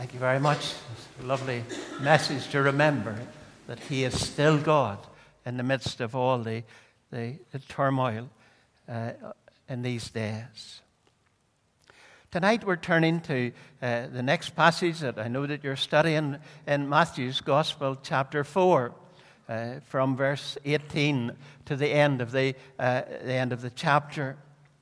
Thank you very much. It's a lovely message to remember that He is still God in the midst of all the turmoil in these days. Tonight we're turning to the next passage that I know that you're studying in Matthew's Gospel, chapter 4, from verse 18 to the end of the chapter.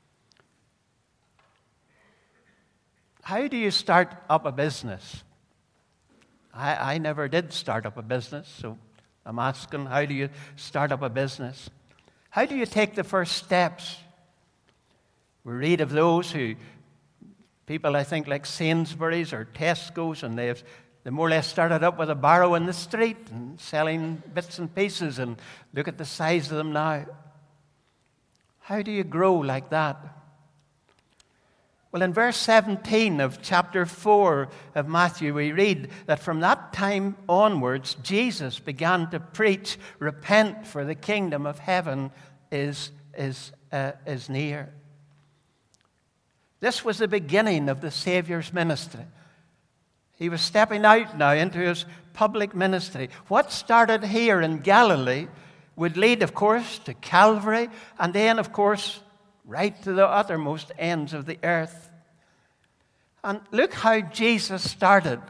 How do you start up a business? I never did start up a business, so I'm asking, how do you start up a business? How do you take the first steps? We read of those people I think like Sainsbury's or Tesco's, and they more or less started up with a barrow in the street and selling bits and pieces, and look at the size of them now. How do you grow like that? Well, in verse 17 of chapter 4 of Matthew, we read that from that time onwards, Jesus began to preach, "Repent, for the kingdom of heaven is near." This was the beginning of the Savior's ministry. He was stepping out now into His public ministry. What started here in Galilee would lead, of course, to Calvary, and then, of course, right to the uttermost ends of the earth. And look how Jesus started.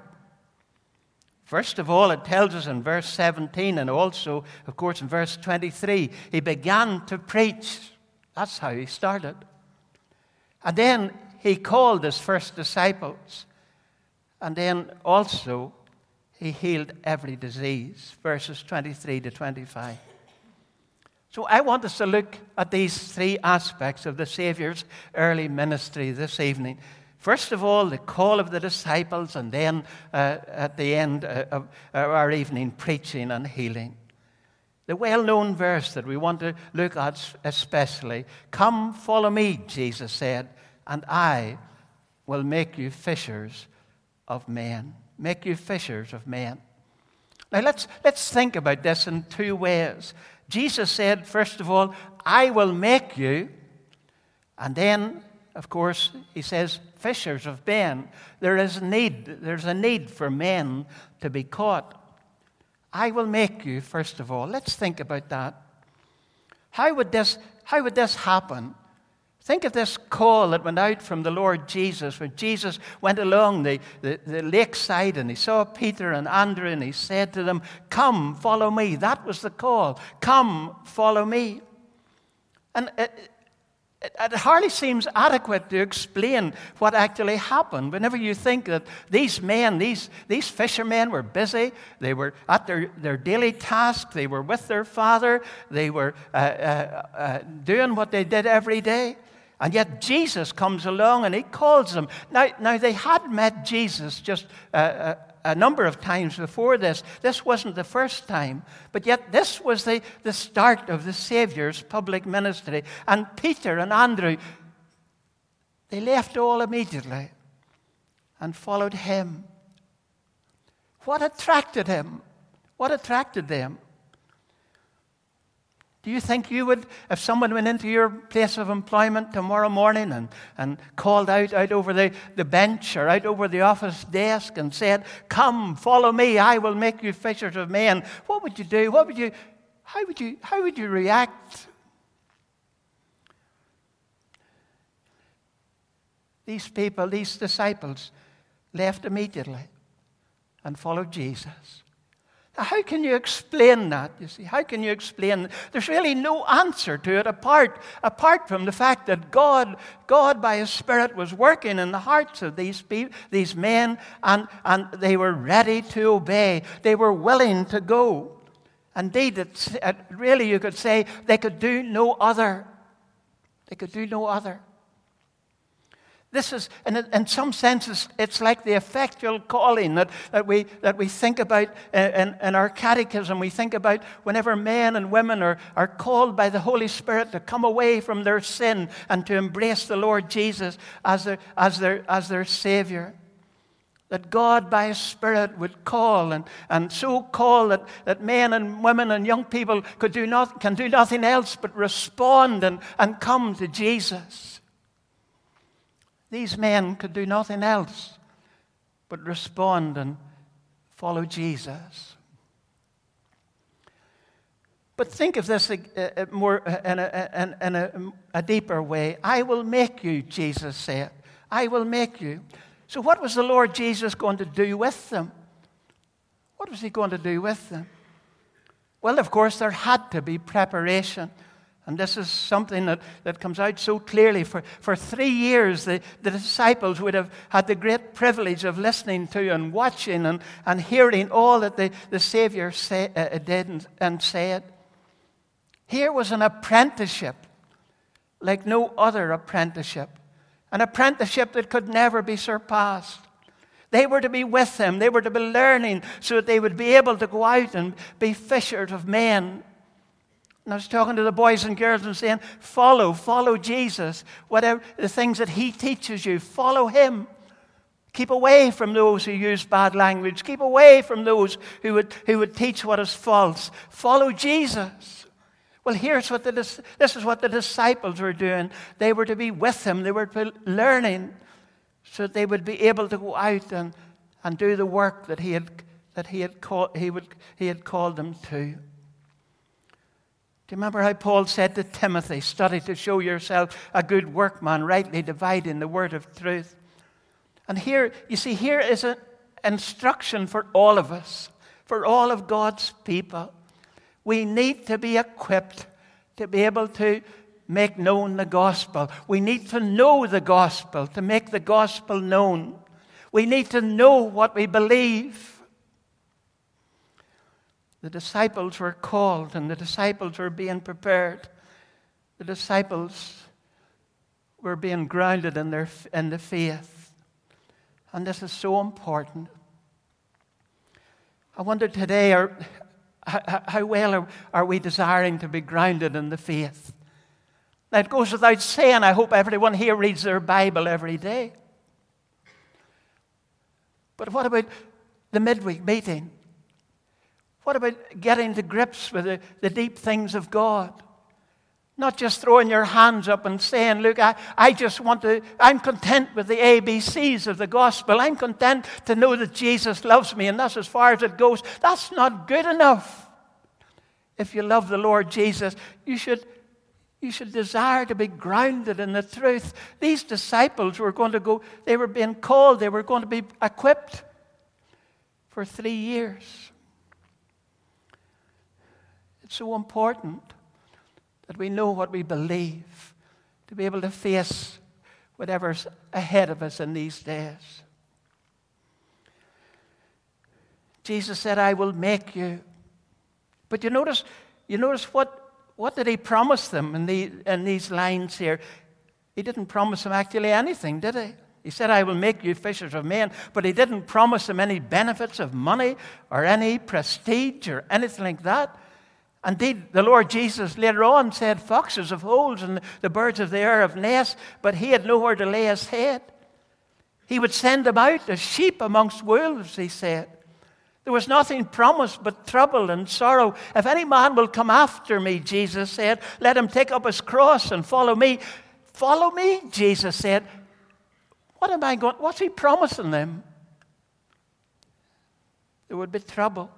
First of all, it tells us in verse 17, and also, of course, in verse 23, He began to preach. That's how He started. And then He called His first disciples. And then also, He healed every disease, verses 23 to 25. So I want us to look at these three aspects of the Savior's early ministry this evening. First of all, the call of the disciples, and then at the end of our evening, preaching and healing. The well-known verse that we want to look at especially, "Come, follow me," Jesus said, "and I will make you fishers of men." Make you fishers of men. Now let's think about this in two ways. Jesus said, first of all, "I will make you," and then, of course, He says, "fishers of men." There's a need for men to be caught. I will make you, first of all. Let's think about that. How would this happen? Think of this call that went out from the Lord Jesus, when Jesus went along the lakeside and He saw Peter and Andrew and He said to them, "Come, follow me." That was the call. Come, follow me. And it hardly seems adequate to explain what actually happened. Whenever you think that these men, these fishermen were busy, they were at their daily task, they were with their Father, they were doing what they did every day. And yet Jesus comes along and He calls them. Now they had met Jesus just a number of times before this. This wasn't the first time. But yet this was the start of the Savior's public ministry. And Peter and Andrew, they left all immediately and followed Him. What attracted Him? What attracted them? Do you think you would, if someone went into your place of employment tomorrow morning and called out over the bench or out over the office desk and said, "Come, follow me, I will make you fishers of men," what would you do? How would you react? These people, these disciples, left immediately and followed Jesus. How can you explain that? You see, how can you explain? There's really no answer to it apart from the fact that God by His Spirit was working in the hearts of these men, and they were ready to obey. They were willing to go. Indeed, really you could say they could do no other. They could do no other. This is, in some senses, it's like the effectual calling that we think about in our catechism. We think about whenever men and women are called by the Holy Spirit to come away from their sin and to embrace the Lord Jesus as their Savior. That God by His Spirit would call and so call that men and women and young people can do nothing else but respond and come to Jesus. These men could do nothing else but respond and follow Jesus. But think of this more in a deeper way. I will make you, Jesus said. I will make you. So what was the Lord Jesus going to do with them? What was he going to do with them? Well, of course, there had to be preparation. And this is something that comes out so clearly. For 3 years, the disciples would have had the great privilege of listening to and watching and hearing all that the Savior did and said. Here was an apprenticeship like no other apprenticeship. An apprenticeship that could never be surpassed. They were to be with him. They were to be learning so that they would be able to go out and be fishers of men. And I was talking to the boys and girls and saying, follow Jesus. Whatever the things that he teaches you, follow him. Keep away from those who use bad language. Keep away from those who would teach what is false. Follow Jesus. Well, this is what the disciples were doing. They were to be with him. They were to be learning so that they would be able to go out and do the work that he had called them to. Do you remember how Paul said to Timothy, study to show yourself a good workman, rightly dividing the word of truth? And here is an instruction for all of us, for all of God's people. We need to be equipped to be able to make known the gospel. We need to know the gospel, to make the gospel known. We need to know what we believe. The disciples were called and the disciples were being prepared. The disciples were being grounded in the faith. And this is so important. I wonder today, how well are we desiring to be grounded in the faith? Now, it goes without saying, I hope everyone here reads their Bible every day. But what about the midweek meeting? What about getting to grips with the deep things of God? Not just throwing your hands up and saying, look, I'm content with the ABCs of the gospel. I'm content to know that Jesus loves me, and that's as far as it goes. That's not good enough. If you love the Lord Jesus, you should desire to be grounded in the truth. These disciples were going to go, they were being called, they were going to be equipped for 3 years. It's so important that we know what we believe, to be able to face whatever's ahead of us in these days. Jesus said, I will make you. But you notice what did he promise them in these lines here? He didn't promise them actually anything, did he? He said, I will make you fishers of men, but he didn't promise them any benefits of money or any prestige or anything like that. Indeed, the Lord Jesus later on said, foxes have holes and the birds of the air have nests, but he had nowhere to lay his head. He would send them out as sheep amongst wolves, he said. There was nothing promised but trouble and sorrow. If any man will come after me, Jesus said, let him take up his cross and follow me. Follow me, Jesus said. What's he promising them? There would be trouble.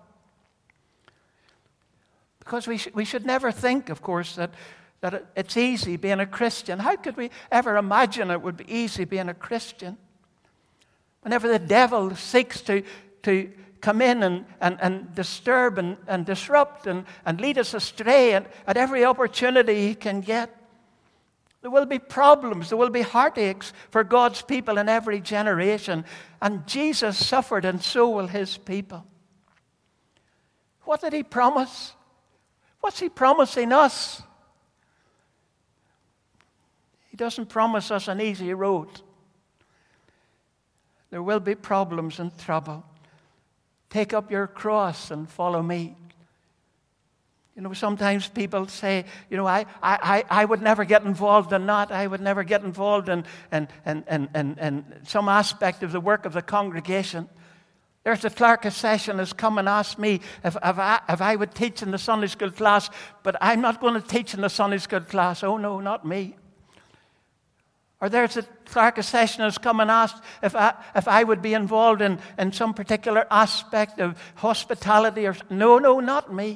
Because we should never think, of course, that it's easy being a Christian. How could we ever imagine it would be easy being a Christian? Whenever the devil seeks to come in and disturb and disrupt and lead us astray at every opportunity he can get, there will be problems, there will be heartaches for God's people in every generation. And Jesus suffered, and so will his people. What did he promise? What's he promising us? He doesn't promise us an easy road. There will be problems and trouble. Take up your cross and follow me. You know, sometimes people say, you know, I would never get involved in that. I would never get involved in some aspect of the work of the congregation. There's the clerk of session has come and asked me if I would teach in the Sunday school class, but I'm not going to teach in the Sunday school class. Oh, no, not me. Or there's a clerk accession has come and asked if I would be involved in some particular aspect of hospitality. No, not me.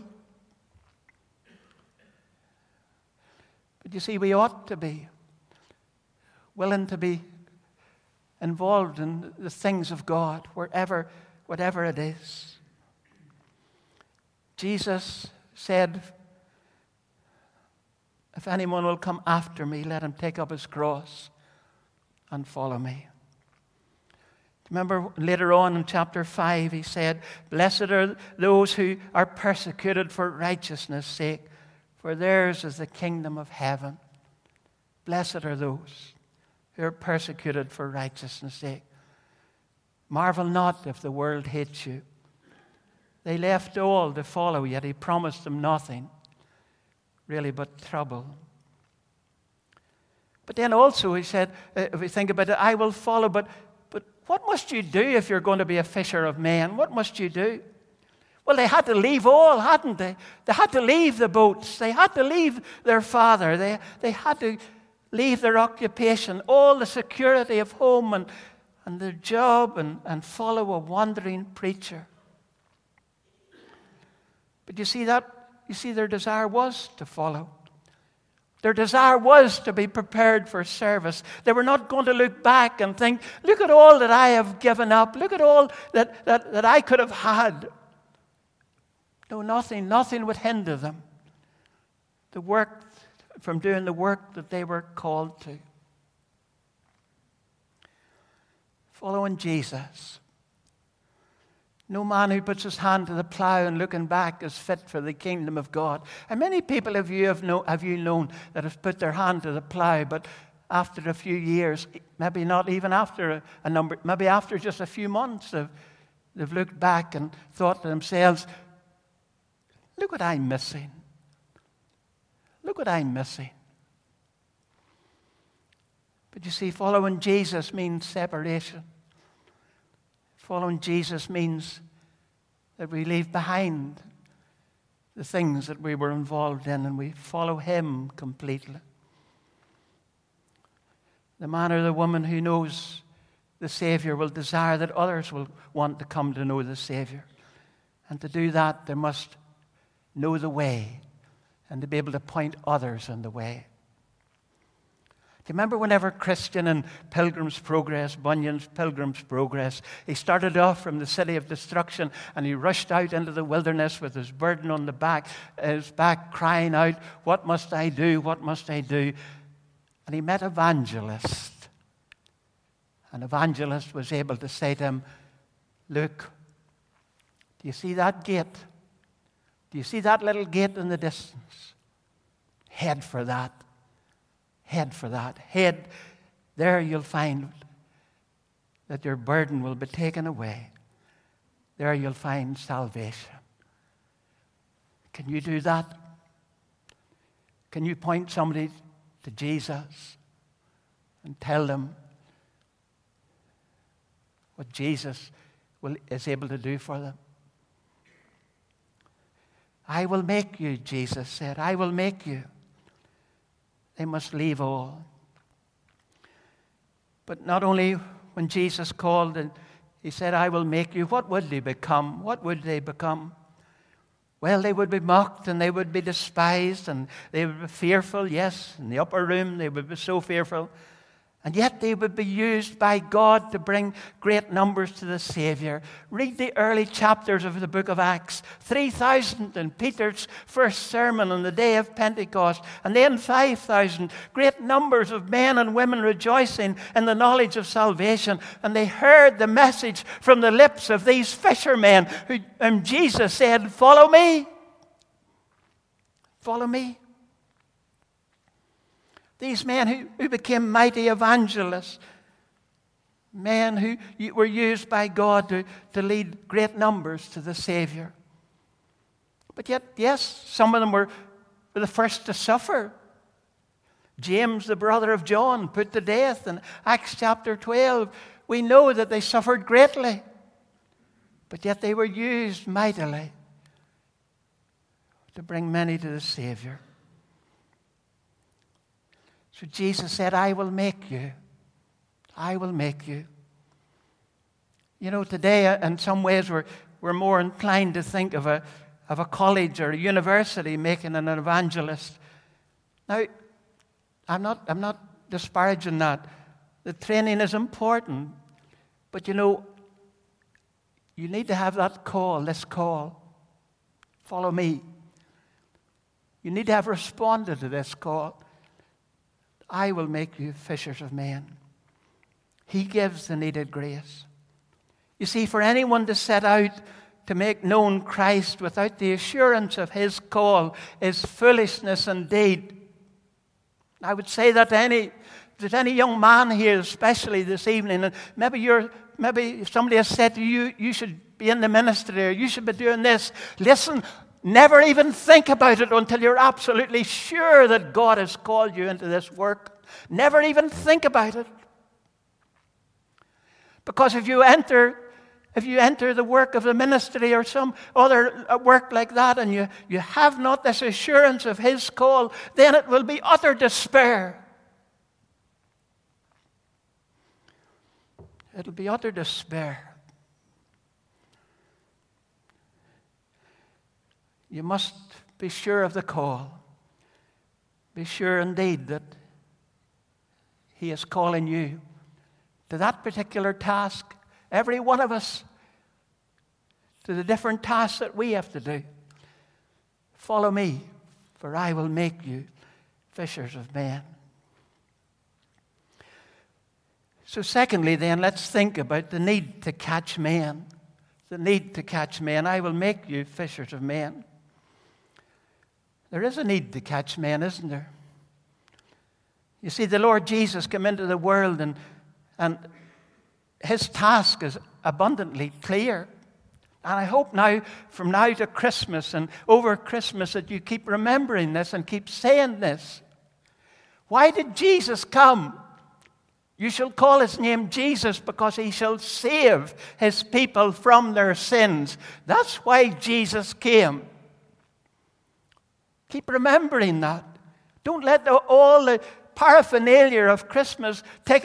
But you see, we ought to be willing to be involved in the things of God, whatever it is. Jesus said, if anyone will come after me, let him take up his cross and follow me. Remember later on in chapter 5, he said, blessed are those who are persecuted for righteousness' sake, for theirs is the kingdom of heaven. Blessed are those who are persecuted for righteousness' sake. Marvel not if the world hates you. They left all to follow, yet he promised them nothing, really, but trouble. But then also he said, if we think about it, I will follow, but what must you do if you're going to be a fisher of men? What must you do? Well, they had to leave all, hadn't they? They had to leave the boats. They had to leave their father. They had to leave their occupation, all the security of home and their job, and follow a wandering preacher. But you see their desire was to follow. Their desire was to be prepared for service. They were not going to look back and think, look at all that I have given up. Look at all that I could have had. No, nothing would hinder them. From doing the work that they were called to. Following Jesus. No man who puts his hand to the plow and looking back is fit for the kingdom of God. And many people have you known that have put their hand to the plow, but after a few years, maybe not even after a number, maybe after just a few months, they've looked back and thought to themselves, look what I'm missing. Look what I'm missing. But you see, following Jesus means separation. Following Jesus means that we leave behind the things that we were involved in and we follow him completely. The man or the woman who knows the Savior will desire that others will want to come to know the Savior. And to do that, they must know the way and to be able to point others in the way. Do you remember whenever Christian in Pilgrim's Progress, Bunyan's Pilgrim's Progress, he started off from the city of destruction and he rushed out into the wilderness with his burden on his back, crying out, what must I do? What must I do? And he met Evangelist. And Evangelist was able to say to him, look, do you see that gate? Do you see that little gate in the distance? Head for that. Head for that. Head. There you'll find that your burden will be taken away. There you'll find salvation. Can you do that? Can you point somebody to Jesus and tell them what Jesus is able to do for them? I will make you, Jesus said. I will make you. They must leave all. But not only when Jesus called and he said, I will make you, what would they become? What would they become? Well, they would be mocked and they would be despised and they would be fearful. Yes, in the upper room they would be so fearful. And yet they would be used by God to bring great numbers to the Savior. Read the early chapters of the book of Acts. 3,000 in Peter's first sermon on the day of Pentecost. And then 5,000. Great numbers of men and women rejoicing in the knowledge of salvation. And they heard the message from the lips of these fishermen whom Jesus said, follow me. Follow me. These men who became mighty evangelists, men who were used by God to lead great numbers to the Savior. But yet, yes, some of them were the first to suffer. James, the brother of John, put to death in Acts chapter 12. We know that they suffered greatly, but yet they were used mightily to bring many to the Savior. So Jesus said, I will make you. I will make you. You know, today, in some ways, we're more inclined to think of a college or a university making an evangelist. Now, I'm not disparaging that. The training is important. But, you know, you need to have that call, this call. Follow me. You need to have responded to this call. I will make you fishers of men. He gives the needed grace. You see, for anyone to set out to make known Christ without the assurance of his call is foolishness indeed. I would say that to any young man here, especially this evening, and maybe somebody has said to you, you should be in the ministry or you should be doing this. Listen, never even think about it until you're absolutely sure that God has called you into this work. Never even think about it. Because if you enter the work of the ministry or some other work like that and you have not this assurance of his call, then it will be utter despair. It'll be utter despair. You must be sure of the call. Be sure indeed that he is calling you to that particular task. Every one of us, to the different tasks that we have to do. Follow me, for I will make you fishers of men. So secondly then, let's think about the need to catch men. The need to catch men. I will make you fishers of men. There is a need to catch men, isn't there? You see, the Lord Jesus came into the world and his task is abundantly clear. And I hope now, from now to Christmas and over Christmas, that you keep remembering this and keep saying this. Why did Jesus come? You shall call his name Jesus because he shall save his people from their sins. That's why Jesus came. Keep remembering that. Don't let all the paraphernalia of Christmas take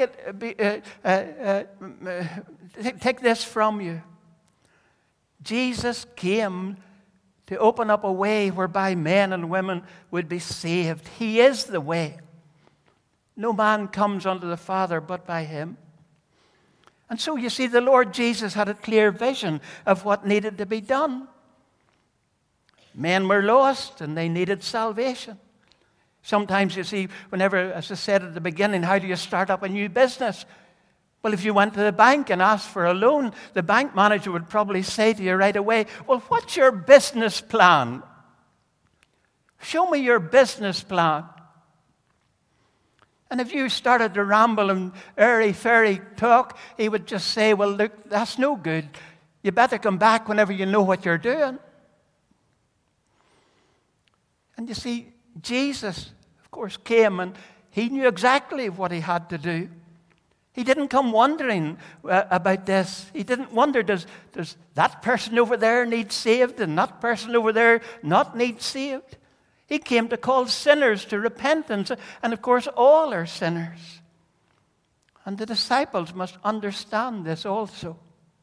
this from you. Jesus came to open up a way whereby men and women would be saved. He is the way. No man comes unto the Father but by him. And so you see, the Lord Jesus had a clear vision of what needed to be done. Men were lost and they needed salvation. Sometimes you see, whenever, as I said at the beginning, how do you start up a new business? Well, if you went to the bank and asked for a loan, the bank manager would probably say to you right away, well, what's your business plan? Show me your business plan. And if you started to ramble and airy-fairy talk, he would just say, well, look, that's no good. You better come back whenever you know what you're doing. And you see, Jesus, of course, came and he knew exactly what he had to do. He didn't come wondering about this. He didn't wonder, does that person over there need saved and that person over there not need saved? He came to call sinners to repentance. And of course, all are sinners. And the disciples must understand this also.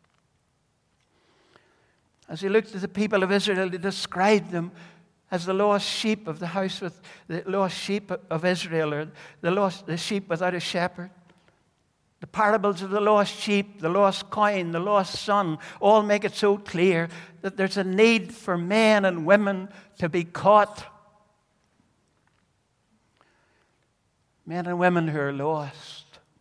As he looked at the people of Israel, he described them as the lost sheep of the house with the lost sheep of Israel, or the sheep without a shepherd. The parables of the lost sheep, the lost coin, the lost son, all make it so clear that there's a need for men and women to be caught. Men and women who are lost.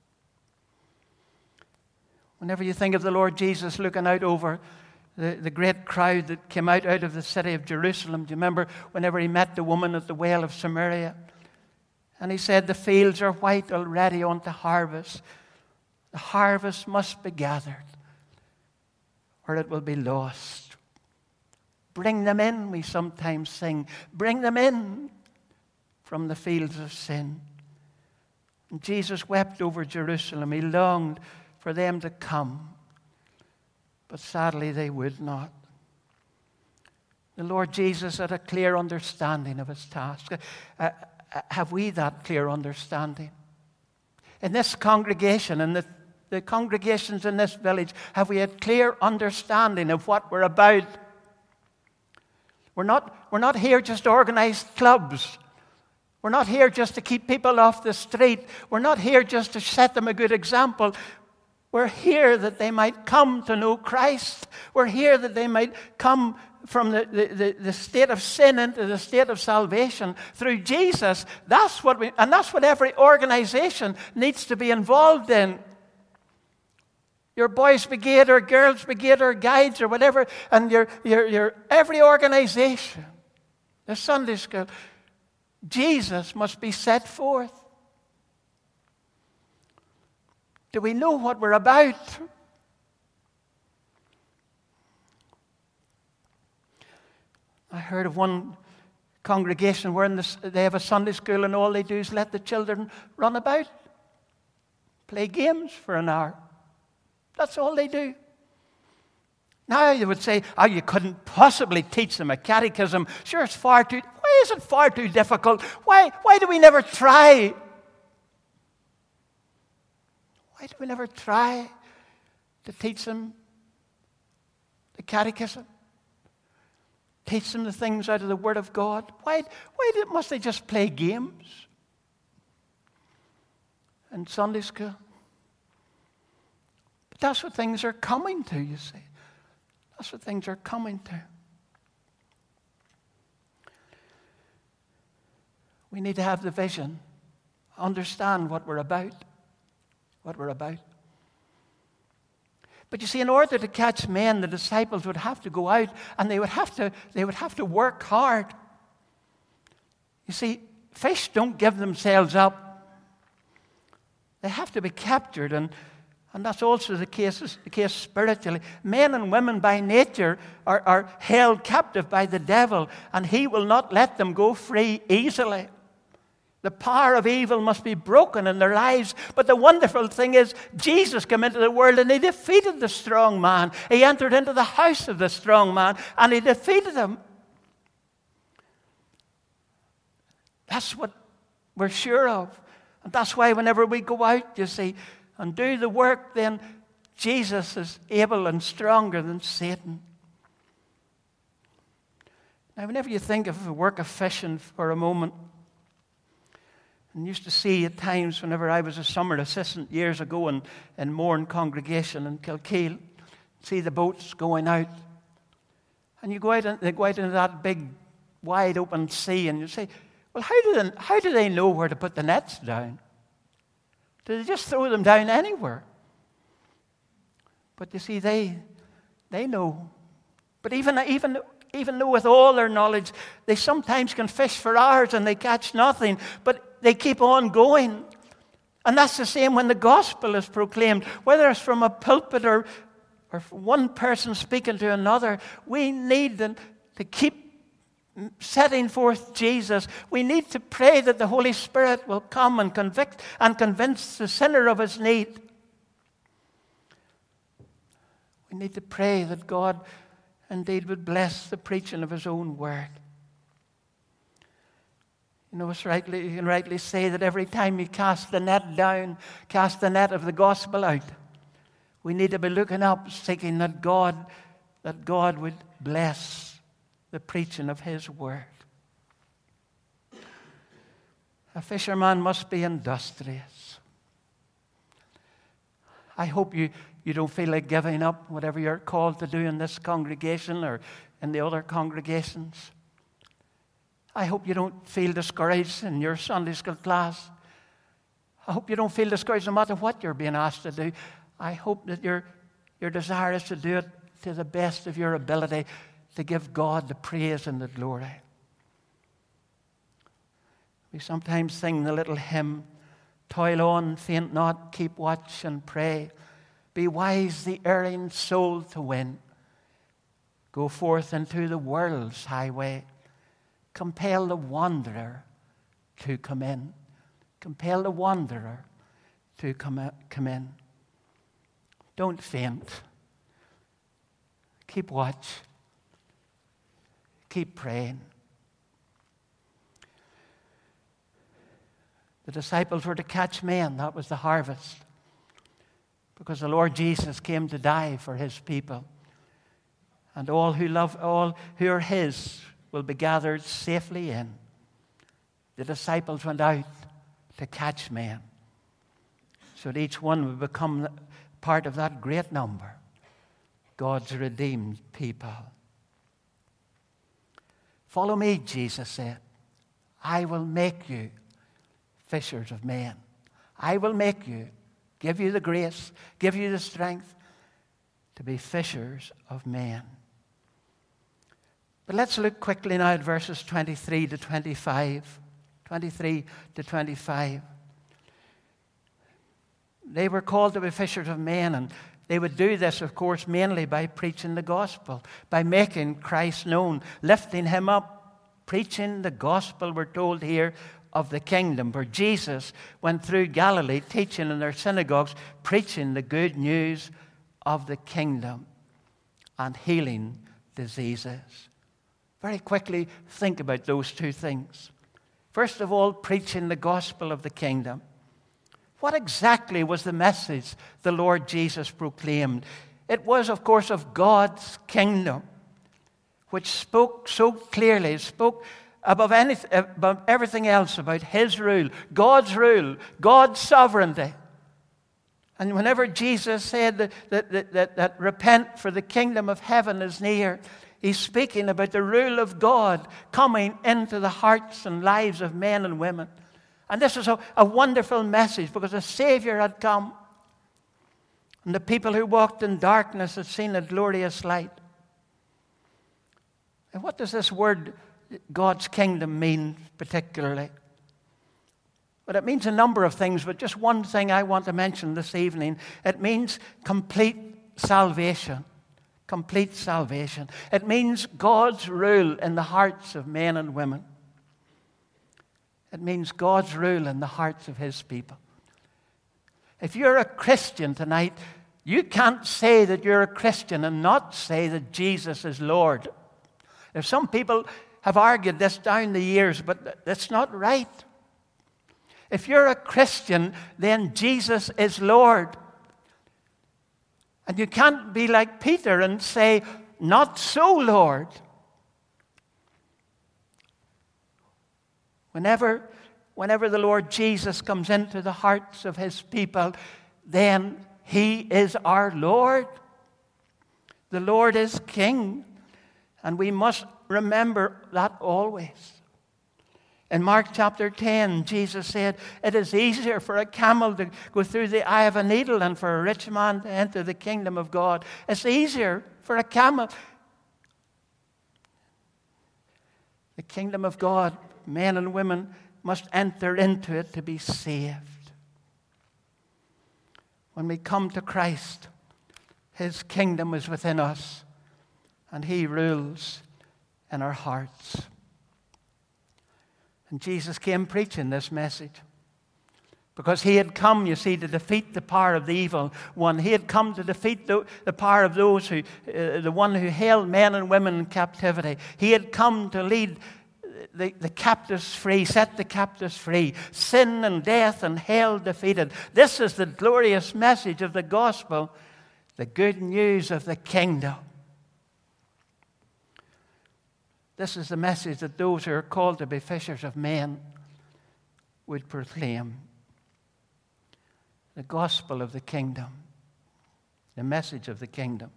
Whenever you think of the Lord Jesus looking out over the great crowd that came out of the city of Jerusalem, do you remember whenever he met the woman at the well of Samaria? And he said, the fields are white already unto harvest. The harvest must be gathered, or it will be lost. Bring them in, we sometimes sing. Bring them in from the fields of sin. And Jesus wept over Jerusalem. He longed for them to come. But sadly, they would not. The Lord Jesus had a clear understanding of his task. have we that clear understanding? In this congregation, in the congregations in this village, have we a clear understanding of what we're about? We're not here just to organize clubs. We're not here just to keep people off the street. We're not here just to set them a good example. We're here that they might come to know Christ. We're here that they might come from the state of sin into the state of salvation through Jesus. That's what every organization needs to be involved in. Your boys' brigade or girls' brigade or guides or whatever, and your every organization, the Sunday school, Jesus must be set forth. Do we know what we're about? I heard of one congregation where they have a Sunday school and all they do is let the children run about, play games for an hour. That's all they do. Now you would say, oh, you couldn't possibly teach them a catechism. Sure, it's far too... Why is it far too difficult? Why do we never try? Why do we never try to teach them the catechism? Teach them the things out of the Word of God? Why must they just play games in Sunday school? But that's what things are coming to, you see. That's what things are coming to. We need to have the vision, understand what we're about. What we're about. But you see, in order to catch men, the disciples would have to go out and they would have to work hard. You see, fish don't give themselves up. They have to be captured, and that's also the case spiritually. Men and women by nature are held captive by the devil, and he will not let them go free easily. The power of evil must be broken in their lives. But the wonderful thing is, Jesus came into the world and he defeated the strong man. He entered into the house of the strong man and he defeated him. That's what we're sure of. And that's why whenever we go out, you see, and do the work, then Jesus is able and stronger than Satan. Now, whenever you think of the work of fishing for a moment, and used to see at times whenever I was a summer assistant years ago in Mourne congregation in Kilkeel, see the boats going out. And you go out and they go out into that big, wide open sea, and you say, well, how do they know where to put the nets down? Do they just throw them down anywhere? But you see, they know. But even though with all their knowledge, they sometimes can fish for hours and they catch nothing, but they keep on going. And that's the same when the gospel is proclaimed. Whether it's from a pulpit or one person speaking to another, we need to keep setting forth Jesus. We need to pray that the Holy Spirit will come and convict and convince the sinner of his need. We need to pray that God indeed would bless the preaching of his own word. You know, you can rightly say that every time you cast the net down, cast the net of the gospel out, we need to be looking up, seeking that God would bless the preaching of his word. A fisherman must be industrious. I hope you don't feel like giving up whatever you're called to do in this congregation or in the other congregations. I hope you don't feel discouraged in your Sunday school class. I hope you don't feel discouraged no matter what you're being asked to do. I hope that your desire is to do it to the best of your ability, to give God the praise and the glory. We sometimes sing the little hymn, toil on, faint not, keep watch and pray. Be wise the erring soul to win. Go forth into the world's highway. Compel the wanderer to come in. Compel the wanderer to come in. Don't faint. Keep watch. Keep praying. The disciples were to catch men. That was the harvest. Because the Lord Jesus came to die for his people. And all who are his will be gathered safely in. The disciples went out to catch men, so that each one would become part of that great number, God's redeemed people. Follow me, Jesus said. I will make you fishers of men. I will make you, give you the grace, give you the strength to be fishers of men. But let's look quickly now at verses 23 to 25. 23 to 25. They were called to be fishers of men, and they would do this, of course, mainly by preaching the gospel, by making Christ known, lifting him up, preaching the gospel, we're told here, of the kingdom. For Jesus went through Galilee, teaching in their synagogues, preaching the good news of the kingdom and healing diseases. Very quickly, think about those two things. First of all, preaching the gospel of the kingdom. What exactly was the message the Lord Jesus proclaimed? It was, of course, of God's kingdom, which spoke so clearly, spoke above everything else about his rule, God's sovereignty. And whenever Jesus said that repent, for the kingdom of heaven is near, he's speaking about the rule of God coming into the hearts and lives of men and women. And this is a wonderful message, because a Savior had come. And the people who walked in darkness had seen a glorious light. And what does this word, God's kingdom, mean particularly? Well, it means a number of things, but just one thing I want to mention this evening. It means complete salvation. Complete salvation. It means God's rule in the hearts of men and women. It means God's rule in the hearts of his people. If you're a Christian tonight, you can't say that you're a Christian and not say that Jesus is Lord. Now, some people have argued this down the years, but that's not right. If you're a Christian, then Jesus is Lord. And you can't be like Peter and say, not so, Lord. Whenever the Lord Jesus comes into the hearts of his people, then he is our Lord. The Lord is King. And we must remember that always. In Mark chapter 10, Jesus said, it is easier for a camel to go through the eye of a needle than for a rich man to enter the kingdom of God. It's easier for a camel. The kingdom of God, men and women must enter into it to be saved. When we come to Christ, his kingdom is within us, and he rules in our hearts. And Jesus came preaching this message, because he had come, you see, to defeat the power of the evil one. He had come to defeat the power of those the one who held men and women in captivity. He had come to lead the captives free, set the captives free, sin and death and hell defeated. This is the glorious message of the gospel, the good news of the kingdom. This is the message that those who are called to be fishers of men would proclaim. The gospel of the kingdom, the message of the kingdom.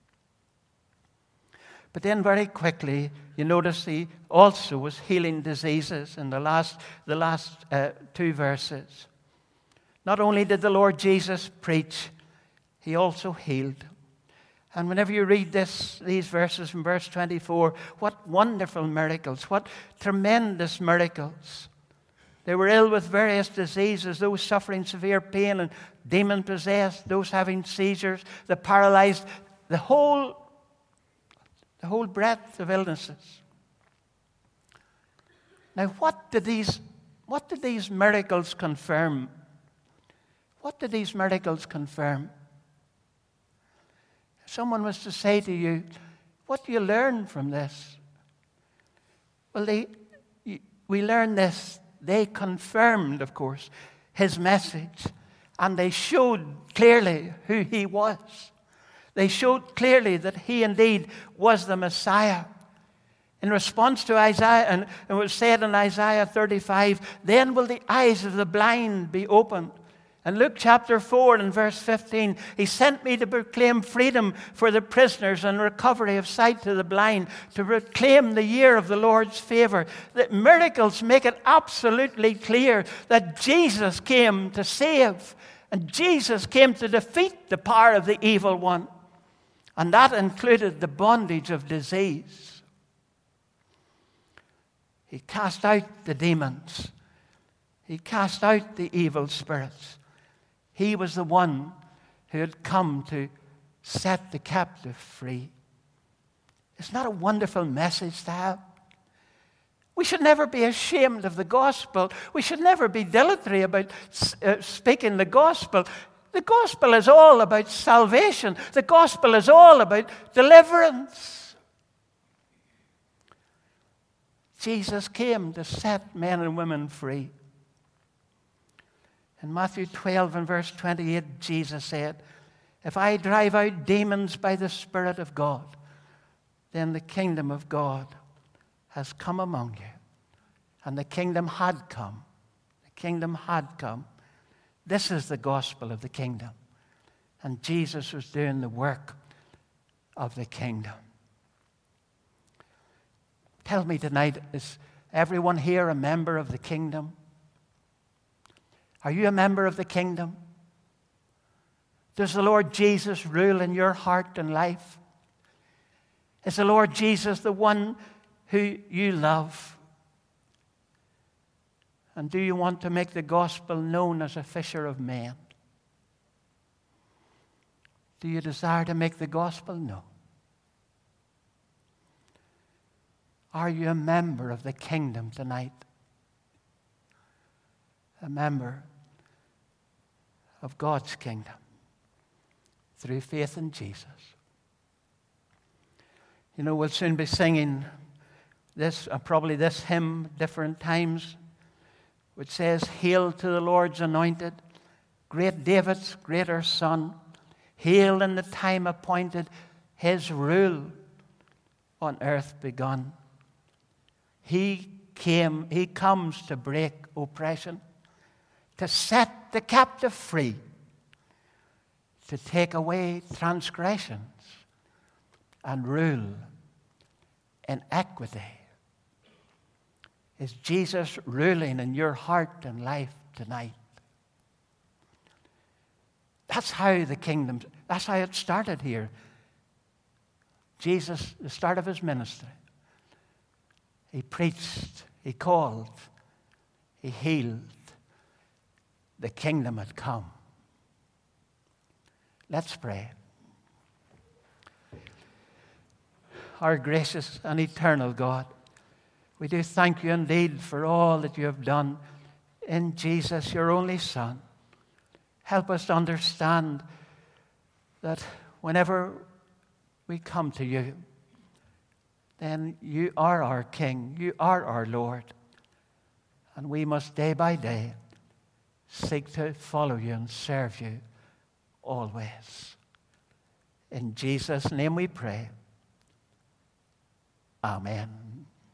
But then very quickly, you notice he also was healing diseases in the last two verses. Not only did the Lord Jesus preach, he also healed. And whenever you read these verses from verse 24, what wonderful miracles, what tremendous miracles. They were ill with various diseases, those suffering severe pain and demon-possessed, those having seizures, the paralyzed, the whole breadth of illnesses. Now, what did these miracles confirm? What did these miracles confirm? If someone was to say to you, what do you learn from this? Well, we learn this, they confirmed, of course, his message. And they showed clearly who he was. They showed clearly that he indeed was the Messiah. In response to Isaiah, and it was said in Isaiah 35, then will the eyes of the blind be opened. In Luke chapter 4 and verse 15, he sent me to proclaim freedom for the prisoners and recovery of sight to the blind, to proclaim the year of the Lord's favor. That miracles make it absolutely clear that Jesus came to save, and Jesus came to defeat the power of the evil one. And that included the bondage of disease. He cast out the demons. He cast out the evil spirits. He was the one who had come to set the captive free. Isn't that a wonderful message to have? We should never be ashamed of the gospel. We should never be dilatory about speaking the gospel. The gospel is all about salvation. The gospel is all about deliverance. Jesus came to set men and women free. In Matthew 12 and verse 28, Jesus said, if I drive out demons by the Spirit of God, then the kingdom of God has come among you. And the kingdom had come. The kingdom had come. This is the gospel of the kingdom. And Jesus was doing the work of the kingdom. Tell me tonight, is everyone here a member of the kingdom? Are you a member of the kingdom? Does the Lord Jesus rule in your heart and life? Is the Lord Jesus the one who you love? And do you want to make the gospel known as a fisher of men? Do you desire to make the gospel known? Are you a member of the kingdom tonight? A member of God's kingdom through faith in Jesus. You know, we'll soon be singing this, probably this hymn different times, which says, hail to the Lord's anointed, great David's greater son. Hail in the time appointed, his rule on earth begun. He comes to break oppression, to set the captive free, to take away transgressions and rule in equity. Is Jesus ruling in your heart and life tonight? That's how that's how it started here. Jesus, the start of his ministry. He preached, he called, he healed. The kingdom had come. Let's pray. Our gracious and eternal God, we do thank you indeed for all that you have done in Jesus, your only Son. Help us to understand that whenever we come to you, then you are our King, you are our Lord, and we must day by day seek to follow you and serve you always. In Jesus' name we pray. Amen.